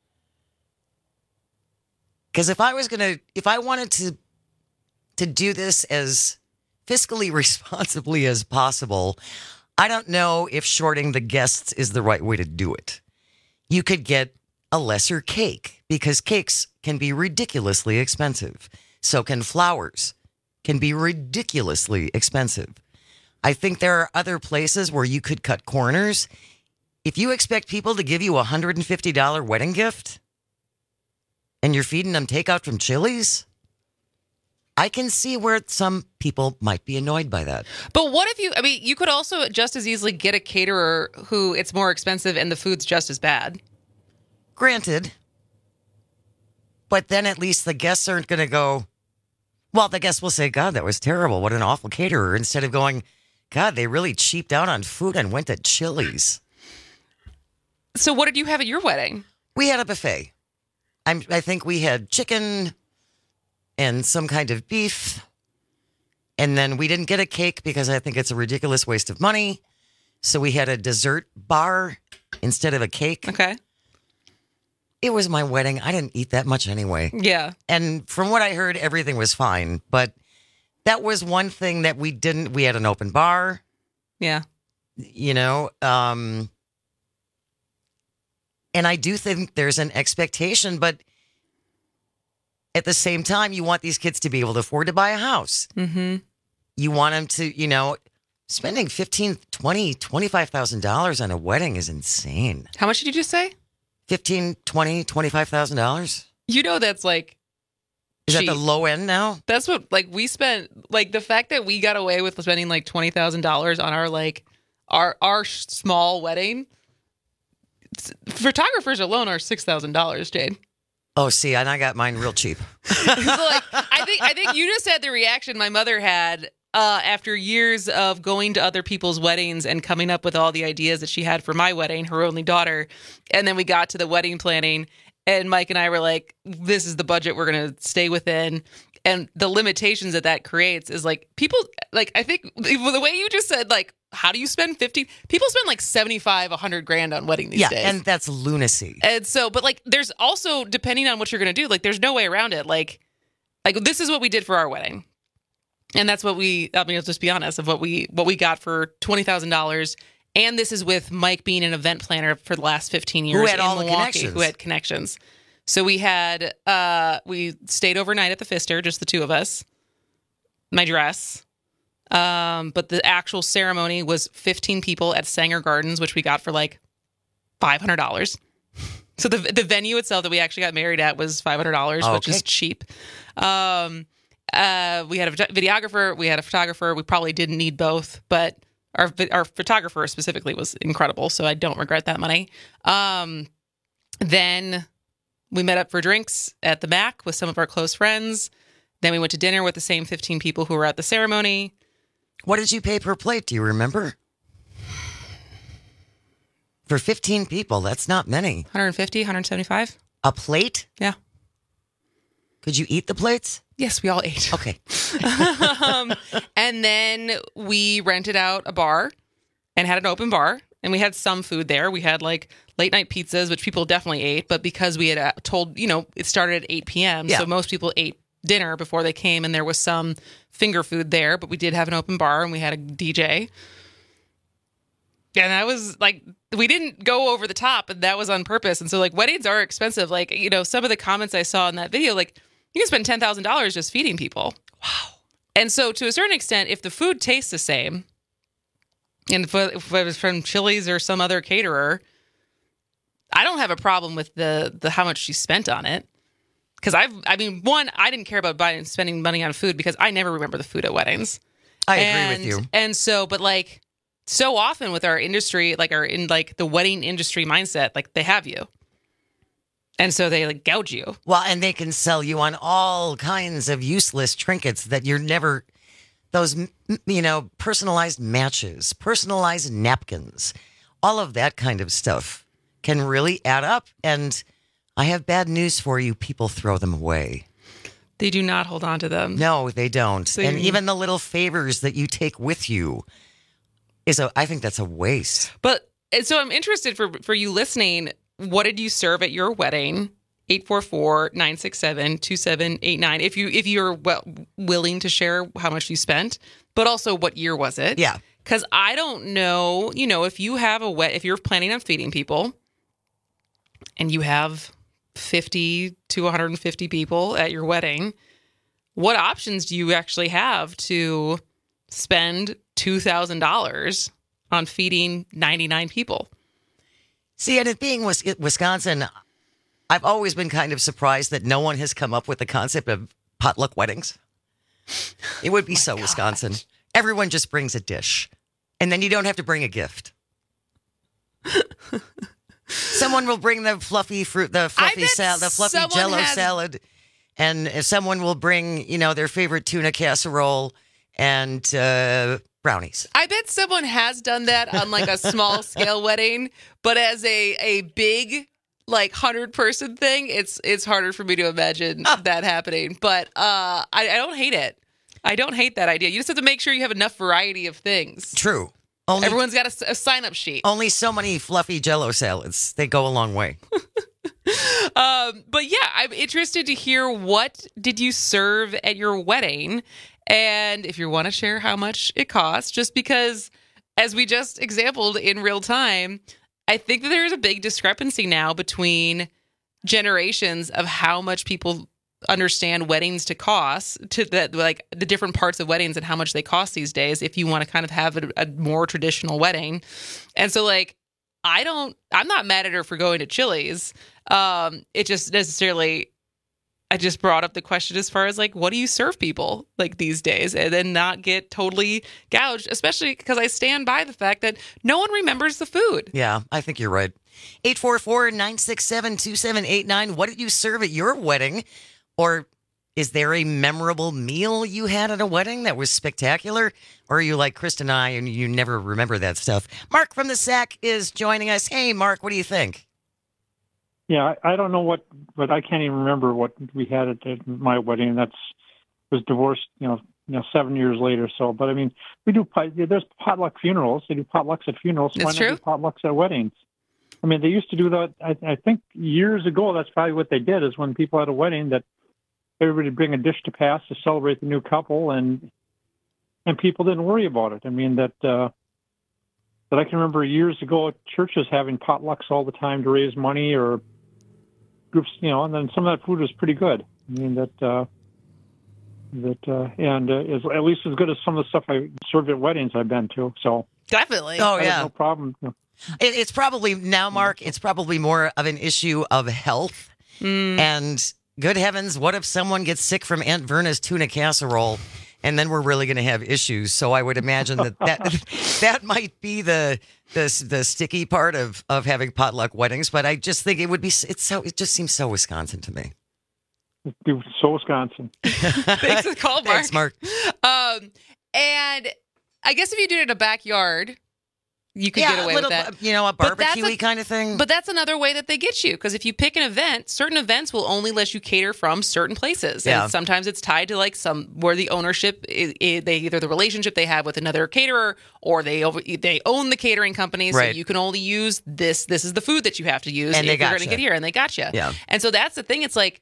Because if I wanted to do this as fiscally responsibly as possible, I don't know if shorting the guests is the right way to do it. You could get a lesser cake, because cakes can be ridiculously expensive. So can flowers, can be ridiculously expensive. I think there are other places where you could cut corners. If you expect people to give you a $150 wedding gift and you're feeding them takeout from Chili's, I can see where some people might be annoyed by that. But what if you could also just as easily get a caterer who it's more expensive and the food's just as bad. Granted. But then at least the guests aren't going to go, well, the guests will say, God, that was terrible. What an awful caterer. Instead of going, God, they really cheaped out on food and went to Chili's. So what did you have at your wedding? We had a buffet. I think we had chicken and some kind of beef. And then we didn't get a cake because I think it's a ridiculous waste of money. So we had a dessert bar instead of a cake. Okay. It was my wedding. I didn't eat that much anyway. Yeah. And from what I heard, everything was fine. But that was one thing that we didn't. We had an open bar. Yeah. And I do think there's an expectation, but at the same time, you want these kids to be able to afford to buy a house. Mm-hmm. You want them to, spending $15,000, $20,000, $25,000 on a wedding is insane. How much did you just say? $15,000, $20,000, $25,000. That's Is that the low end now? That's what we spent. The fact that we got away with spending $20,000 on our small wedding. Photographers alone are $6,000, Jade. Oh, see, and I got mine real cheap. I think you just had the reaction my mother had after years of going to other people's weddings and coming up with all the ideas that she had for my wedding, her only daughter. And then we got to the wedding planning, and Mike and I were like, this is the budget we're going to stay within. And the limitations that creates is like people, like, I think the way you just said, like, how do you spend 50? People spend like 75, 100 grand on wedding these days. And that's lunacy. And so, but like, there's also, depending on what you're going to do, like, there's no way around it. Like this is what we did for our wedding. And that's what I'll just be honest, of what we got for $20,000. And this is with Mike being an event planner for the last 15 years. Who had in all the Milwaukee, connections. Who had connections. So we stayed overnight at the Pfister, just the two of us. My dress. But the actual ceremony was 15 people at Sanger Gardens, which we got for like $500. So the venue itself that we actually got married at was $500, which is cheap. We had a videographer, we had a photographer. We probably didn't need both, but our photographer specifically was incredible, so I don't regret that money. Then we met up for drinks at the Mac with some of our close friends. Then we went to dinner with the same 15 people who were at the ceremony. What did you pay per plate? Do you remember? For 15 people, that's not many. 150, 175. A plate? Yeah. Could you eat the plates? Yes, we all ate. Okay. And then we rented out a bar and had an open bar. And we had some food there. We had like late night pizzas, which people definitely ate. But because we had told, it started at 8 p.m. So most people ate dinner before they came. And there was some finger food there. But we did have an open bar and we had a DJ. And that was like, we didn't go over the top, and that was on purpose. And so like weddings are expensive. Like, some of the comments I saw in that video, like you can spend $10,000 just feeding people. Wow. And so to a certain extent, if the food tastes the same, and if it was from Chili's or some other caterer, I don't have a problem with the how much she spent on it. Because I didn't care about spending money on food because I never remember the food at weddings. I agree with you. And so, but like so often with our industry, like the wedding industry mindset, like they have you. And so they like gouge you. Well, and they can sell you on all kinds of useless trinkets that you're never, those, personalized matches, personalized napkins, all of that kind of stuff can really add up. And I have bad news for you. People throw them away. They do not hold on to them. No, they don't. And even the little favors that you take with you I think that's a waste. But so I'm interested for you listening. What did you serve at your wedding? 844-967-2789. If you're willing to share how much you spent, but also what year was it? Yeah. Because I don't know, if you have if you're planning on feeding people and you have 50 to 150 people at your wedding, what options do you actually have to spend $2,000 on feeding 99 people? See, and it being Wisconsin, I've always been kind of surprised that no one has come up with the concept of potluck weddings. It would be Wisconsin. Everyone just brings a dish, and then you don't have to bring a gift. Someone will bring the fluffy fruit, the fluffy salad, the fluffy Jello salad, and if someone will bring, their favorite tuna casserole and brownies. I bet someone has done that on like a small scale wedding, but as a big 100-person thing, it's harder for me to imagine that happening. But I don't hate it. I don't hate that idea. You just have to make sure you have enough variety of things. True. Everyone's got a sign-up sheet. Only so many fluffy Jello salads. They go a long way. But yeah, I'm interested to hear, what did you serve at your wedding? And if you want to share how much it cost, just because, as we just exampled in real time, I think that there's a big discrepancy now between generations of how much people understand weddings to cost, to the different parts of weddings and how much they cost these days if you want to kind of have a more traditional wedding. And so I'm not mad at her for going to Chili's. It just necessarily, I just brought up the question as far as what do you serve people these days, and then not get totally gouged, especially because I stand by the fact that no one remembers the food. Yeah, I think you're right. 844-967-2789. What did you serve at your wedding? Or is there a memorable meal you had at a wedding that was spectacular? Or are you like Chris and I and you never remember that stuff? Mark from the SAC is joining us. Hey, Mark, what do you think? Yeah, I don't know but I can't even remember what we had at my wedding. That's was divorced, 7 years later. So, but I mean, there's potluck funerals. They do potlucks at funerals. So why not do potlucks at weddings? I mean, they used to do that. I think years ago, that's probably what they did, is when people had a wedding, that everybody bring a dish to pass to celebrate the new couple, and people didn't worry about it. I mean, that I can remember years ago, churches having potlucks all the time to raise money, or groups, and then some of that food was pretty good. I mean, is at least as good as some of the stuff I served at weddings I've been to. So definitely. Oh yeah, no problem. It's probably now, Mark. It's probably more of an issue of health. And good heavens, what if someone gets sick from Aunt Verna's tuna casserole? And then we're really going to have issues. So I would imagine that might be the sticky part of having potluck weddings. But I just think it just seems so Wisconsin to me. So Wisconsin. Thanks for the call, Mark. Thanks, Mark. And I guess if you do it in a backyard, you could get away with that. A barbecue-y kind of thing. But that's another way that they get you. Because if you pick an event, certain events will only let you cater from certain places. Yeah. And sometimes it's tied to where the ownership, either the relationship they have with another caterer, or they own the catering company. So you can only use this. This is the food that you have to use if you're going to get here. And they got you. Yeah. And so that's the thing. It's like,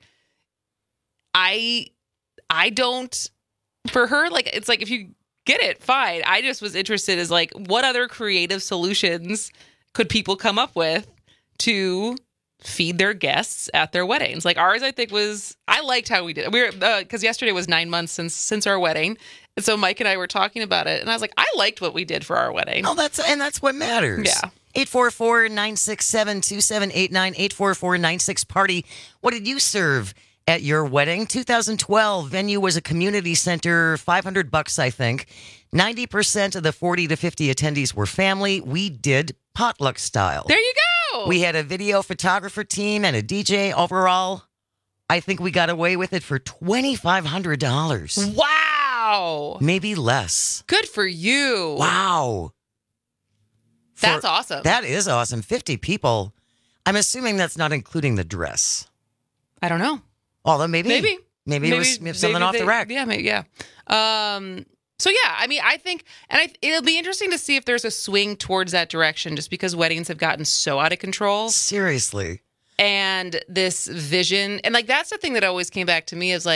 I don't, for her, it's like if you get it, fine. I just was interested as what other creative solutions could people come up with to feed their guests at their weddings? Ours, I think I liked how we did it. Because yesterday was 9 months since our wedding. And so Mike and I were talking about it, and I was like, I liked what we did for our wedding. Oh, that's what matters. Yeah. 844-967-2789, 844-96-PARTY. What did you serve at your wedding? 2012 venue was a community center, $500, I think. 90% of the 40 to 50 attendees were family. We did potluck style. There you go. We had a video photographer team and a DJ. Overall, I think we got away with it for $2,500. Wow. Maybe less. Good for you. Wow. That's awesome. That is awesome. 50 people. I'm assuming that's not including the dress. I don't know. Although maybe it was something off the rack. Yeah, maybe, yeah. So yeah, I mean, I think, it'll be interesting to see if there's a swing towards that direction, just because weddings have gotten so out of control. Seriously. And this vision, and that's the thing that always came back to me is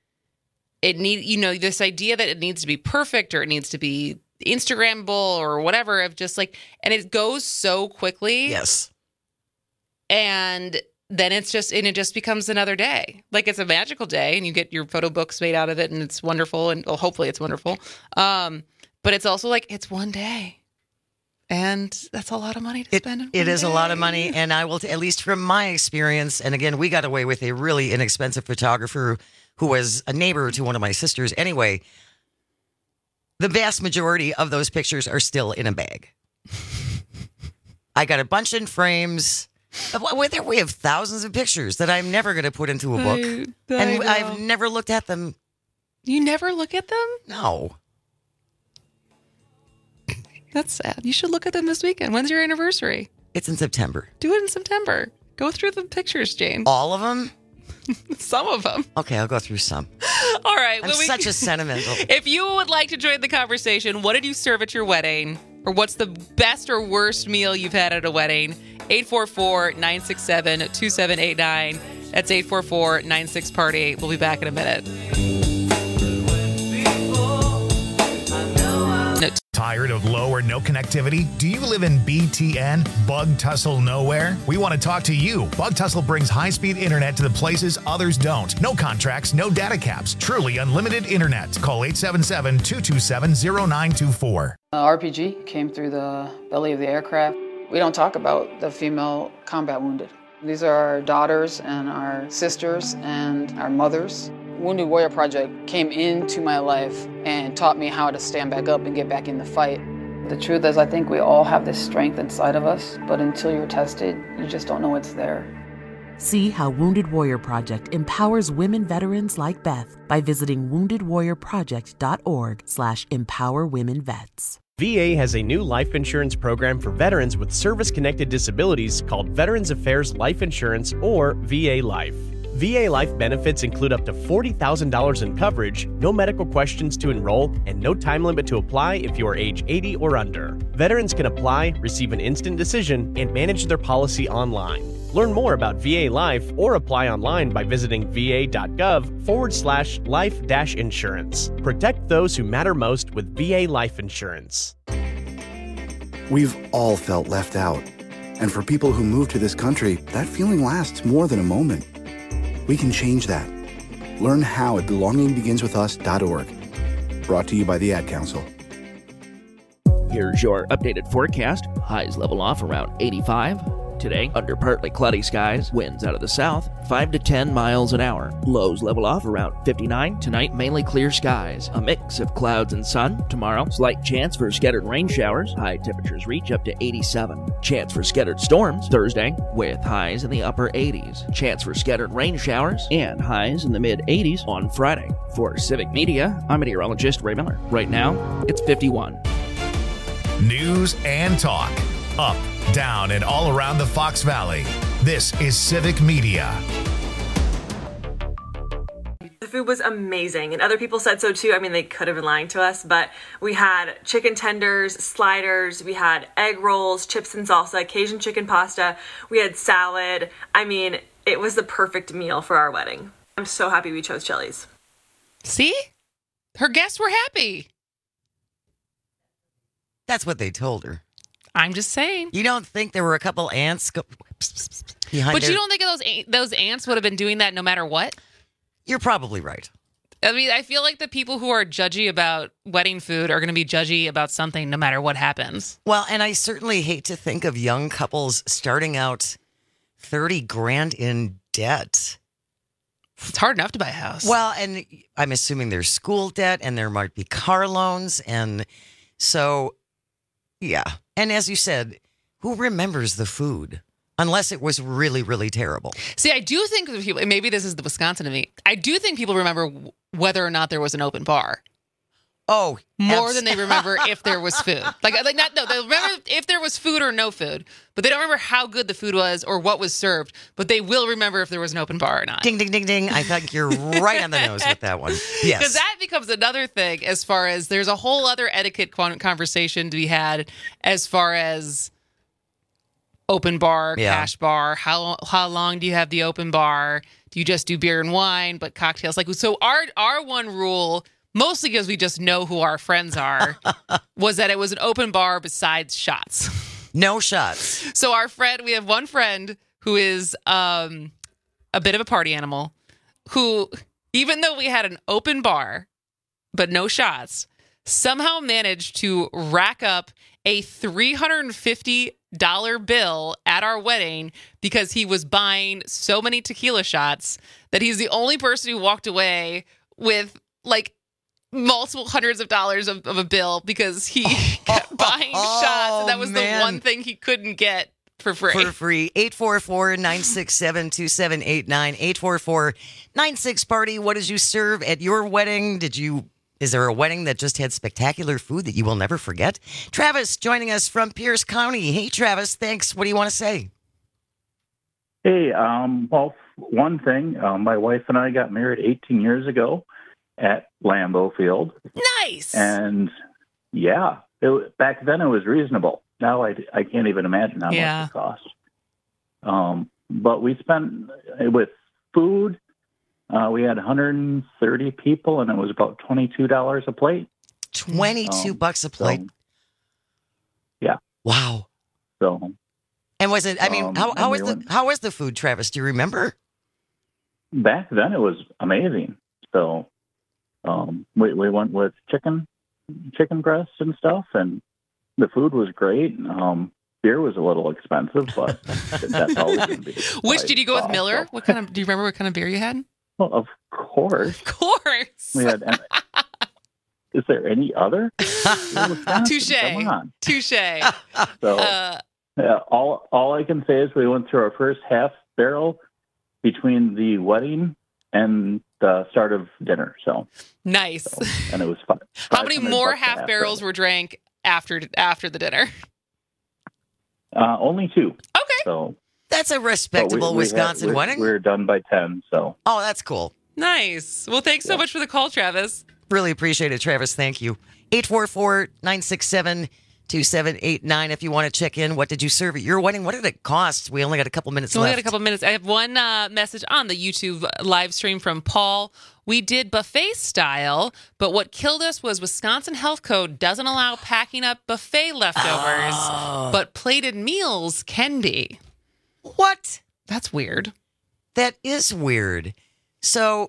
this idea that it needs to be perfect, or it needs to be Instagrammable or whatever, of just and it goes so quickly. Yes. And then it just becomes another day. It's a magical day, and you get your photo books made out of it, and it's wonderful, and hopefully it's wonderful. But it's also it's one day, and that's a lot of money to spend. It is a lot of money, and I will, at least from my experience, and again, we got away with a really inexpensive photographer who was a neighbor to one of my sisters. Anyway, the vast majority of those pictures are still in a bag. I got a bunch in frames. We have thousands of pictures that I'm never going to put into a book. And I've never looked at them. You never look at them? No. That's sad. You should look at them this weekend. When's your anniversary? It's in September. Do it in September. Go through the pictures, Jane. All of them? Some of them. Okay, I'll go through some. All right. I'm such a sentimental. If you would like to join the conversation, what did you serve at your wedding? Or what's the best or worst meal you've had at a wedding? 844-967-2789. That's 844-96-PARTY. We'll be back in a minute. Tired of low or no connectivity? Do you live in BTN, Bug Tussle Nowhere? We want to talk to you. Bug Tussle brings high-speed internet to the places others don't. No contracts, no data caps. Truly unlimited internet. Call 877-227-0924. RPG came through the belly of the aircraft. We don't talk about the female combat wounded. These are our daughters and our sisters and our mothers. Wounded Warrior Project came into my life and taught me how to stand back up and get back in the fight. The truth is, I think we all have this strength inside of us, but until you're tested, you just don't know it's there. See how Wounded Warrior Project empowers women veterans like Beth by visiting woundedwarriorproject.org/empowerwomenvets. VA has a new life insurance program for veterans with service-connected disabilities called Veterans Affairs Life Insurance, or VA Life. VA Life benefits include up to $40,000 in coverage, no medical questions to enroll, and no time limit to apply if you are age 80 or under. Veterans can apply, receive an instant decision, and manage their policy online. Learn more about VA Life or apply online by visiting va.gov/life-insurance. Protect those who matter most with VA Life Insurance. We've all felt left out. And for people who move to this country, that feeling lasts more than a moment. We can change that. Learn how at belongingbeginswithus.org. Brought to you by the Ad Council. Here's your updated forecast. Highs level off around 85. Today, under partly cloudy skies, winds out of the south, 5 to 10 miles an hour. Lows level off around 59. Tonight, mainly clear skies. A mix of clouds and sun. Tomorrow, slight chance for scattered rain showers. High temperatures reach up to 87. Chance for scattered storms Thursday, with highs in the upper 80s. Chance for scattered rain showers and highs in the mid-80s on Friday. For Civic Media, I'm meteorologist Ray Miller. Right now, it's 51. News and talk. Up, down, and all around the Fox Valley. This is Civic Media. The food was amazing, and other people said so too. I mean, they could have been lying to us, but we had chicken tenders, sliders, we had egg rolls, chips and salsa, Cajun chicken pasta, we had salad. I mean, it was the perfect meal for our wedding. I'm so happy we chose Chili's. See? Her guests were happy. That's what they told her. I'm just saying. You don't think there were a couple ants behind But you don't think those ants would have been doing that no matter what? You're probably right. I mean, I feel like the people who are judgy about wedding food are going to be judgy about something no matter what happens. Well, and I certainly hate to think of young couples starting out $30,000 in debt. It's hard enough to buy a house. Well, and I'm assuming there's school debt and there might be car loans. And so, yeah. And as you said, who remembers the food? Unless it was really, really terrible. See, I do think people, maybe this is the Wisconsin of me, I do think people remember whether or not there was an open bar. Oh, more than they remember if there was food. They remember if there was food or no food, but they don't remember how good the food was or what was served, but they will remember if there was an open bar or not. Ding, ding, ding, ding. I think you're right on the nose with that one. Yes. Because that becomes another thing as far as there's a whole other etiquette conversation to be had as far as open bar, cash bar. How long do you have the open bar? Do you just do beer and wine, but cocktails? So our one rule, mostly because we just know who our friends are, was that it was an open bar besides shots. No shots. So we have one friend who is a bit of a party animal who, even though we had an open bar but no shots, somehow managed to rack up a $350 bill at our wedding because he was buying so many tequila shots that he's the only person who walked away with multiple hundreds of dollars of a bill because he kept buying shots, and that was the one thing he couldn't get for free. 844-967-2789. 844-96-PARTY. What did you serve at your wedding? Is there a wedding that just had spectacular food that you will never forget? Travis joining us from Pierce County. Hey, Travis, thanks. What do you want to say? Hey, well, one thing, my wife and I got married 18 years ago at Lambeau Field. Nice. And yeah, back then it was reasonable. Now I can't even imagine how much it cost. But we spent with food. We had 130 people, and it was about $22 a plate. $22 a plate. Yeah. Wow. So. And was it? I mean, how was the food, Travis? Do you remember? Back then, it was amazing. So, we went with chicken breasts and stuff, and the food was great. Beer was a little expensive, but that's always going to be. Which did you go with, Miller? Do you remember what kind of beer you had? Well, of course. Of course. We had. Is there any other? Touche. Come on. Touche. So, all I can say is we went through our first half barrel between the wedding and the start of dinner. So nice. And it was fun. How many more half barrels were drank after the dinner? Only 2. Okay. So That's a respectable Wisconsin wedding. We're done by 10, so. Oh, that's cool. Nice. Well, thanks so much for the call, Travis. Really appreciate it, Travis. Thank you. 844-967-2789 if you want to check in. What did you serve at your wedding? What did it cost? We only got a couple minutes left. I have one message on the YouTube live stream from Paul. We did buffet style, but what killed us was Wisconsin Health Code doesn't allow packing up buffet leftovers, but plated meals can be. What? That's weird. That is weird. So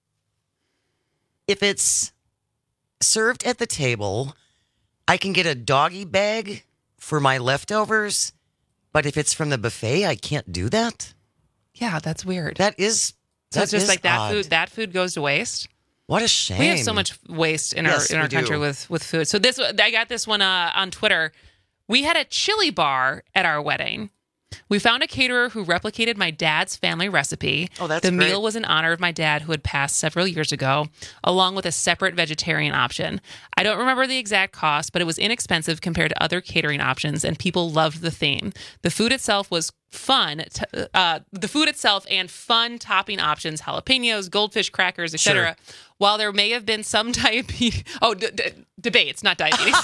if it's served at the table, I can get a doggy bag for my leftovers, but if it's from the buffet, I can't do that? Yeah, that's weird. That is So it's just like that odd. food. That food goes to waste. What a shame. We have so much waste in our country with food. So I got this one on Twitter. We had a chili bar at our wedding. We found a caterer who replicated my dad's family recipe. Oh, that's The great. meal was in honor of my dad, who had passed several years ago, along with a separate vegetarian option. I don't remember the exact cost, but it was inexpensive compared to other catering options, and people loved the theme. The food itself was fun. The food itself and fun topping options: jalapenos, goldfish crackers, etc. Sure. While there may have been some diabetes, debates, not diabetes.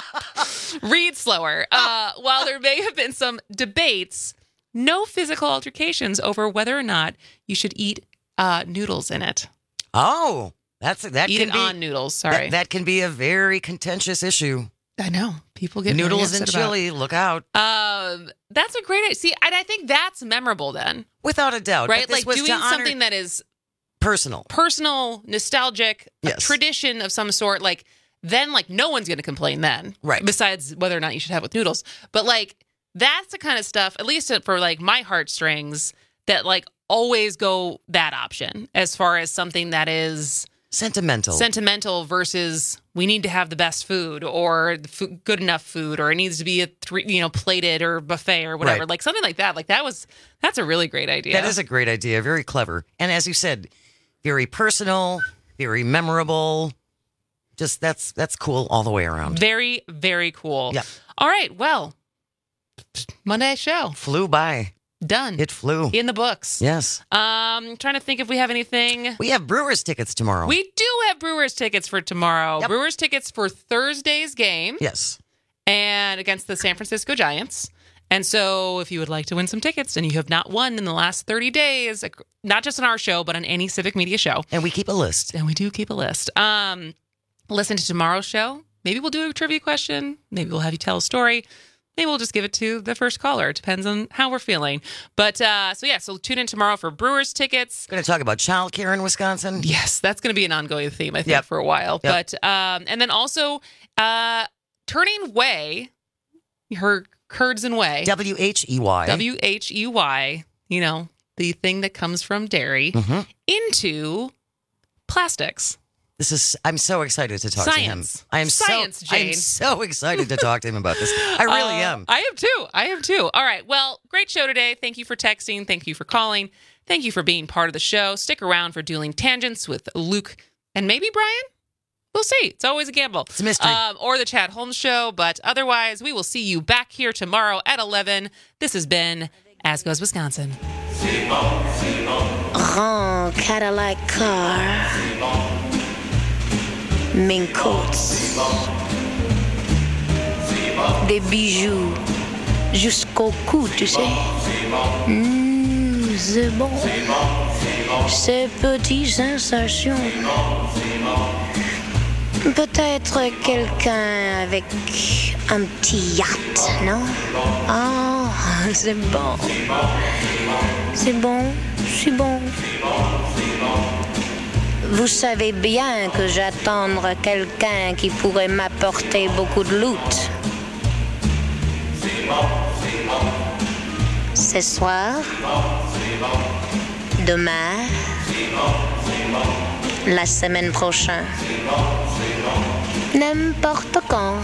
Read slower. While there may have been some debates, no physical altercations over whether or not you should eat noodles in it. Oh, that eat can it be on noodles. Sorry, that can be a very contentious issue. I know people get noodles very and upset chili. Look out! That's a great idea. See, and I think that's memorable then, without a doubt. right? But this Like was doing to honor something that is personal, nostalgic, a Yes. tradition of some sort. Like then, like no one's going to complain then, right? Besides whether or not you should have with noodles, but like that's the kind of stuff, at least for like my heartstrings, that like always go that option as far as something that is sentimental versus we need to have the best food or good enough food, or it needs to be plated or buffet or whatever. Right. Like something like that. Like that's a really great idea. That is a great idea. Very clever. And as you said, very personal, very memorable. Just that's cool all the way around. Very, very cool. Yeah. All right. Well, Monday show flew by. Done. It flew. In the books. Yes. Trying to think if we have anything. We have Brewers tickets tomorrow. We do have Brewers tickets for tomorrow. Yep. Brewers tickets for Thursday's game. Yes. And against the San Francisco Giants. And so if you would like to win some tickets and you have not won in the last 30 days, not just on our show, but on any civic media show. And we keep a list. And we do keep a list. Listen to tomorrow's show. Maybe we'll do a trivia question. Maybe we'll have you tell a story. Maybe we'll just give it to the first caller. It depends on how we're feeling. But so tune in tomorrow for Brewers tickets. Going to talk about childcare in Wisconsin. Yes, that's going to be an ongoing theme, I think, for a while. Yep. But and then also turning whey, her curds and whey. WHEY. WHEY, the thing that comes from dairy, into plastics. I'm so excited to talk to him. Jane. I'm so excited to talk to him about this. I really am. I am too. All right. Well, great show today. Thank you for texting. Thank you for calling. Thank you for being part of the show. Stick around for Dueling Tangents with Luke and maybe Brian. We'll see. It's always a gamble. It's a mystery. Or the Chad Holmes Show. But otherwise, we will see you back here tomorrow at 11. This has been As Goes Wisconsin. Grand Cadillac car. Mink coats, des bijoux jusqu'au cou, tu sais. C'est bon. Ces petites sensations. Peut-être quelqu'un avec un petit yacht, non? Oh, c'est bon. C'est bon, c'est bon. Vous savez bien que j'attends quelqu'un qui pourrait m'apporter beaucoup de loot. Ce soir, demain, la semaine prochaine, n'importe quand.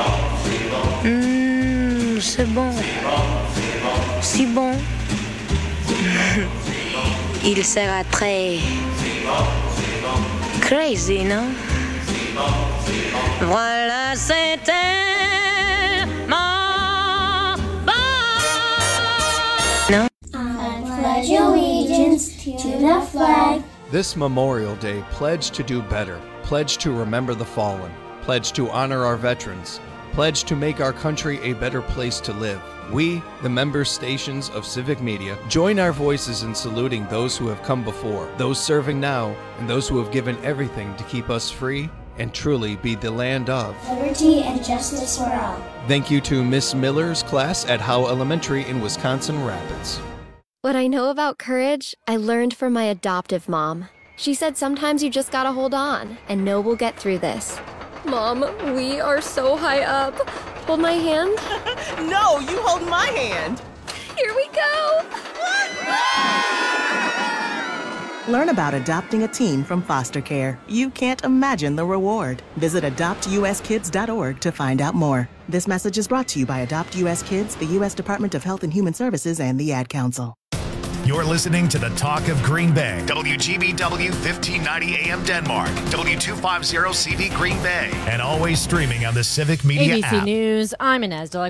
C'est bon, si bon. Il sera très crazy, non? Voilà, c'est tellement bon. Non? pledge allegiance to the flag. This Memorial Day, pledge to do better. Pledge to remember the fallen. Pledge to honor our veterans. Pledge to make our country a better place to live. We, the member stations of Civic Media, join our voices in saluting those who have come before, those serving now, and those who have given everything to keep us free and truly be the land of liberty and justice for all. Thank you to Miss Miller's class at Howe Elementary in Wisconsin Rapids. What I know about courage, I learned from my adoptive mom. She said sometimes you just gotta hold on and know we'll get through this. Mom, we are so high up. Hold my hand. No, you hold my hand. Here we go. Learn about adopting a teen from foster care. You can't imagine the reward. Visit adoptuskids.org to find out more. This message is brought to you by Adopt U.S. Kids, the U.S. Department of Health and Human Services, and the Ad Council. You're listening to the Talk of Green Bay. WGBW 1590 AM Denmark. W250 CV Green Bay. And always streaming on the Civic Media ABC app. News, I'm Inez Deluxe.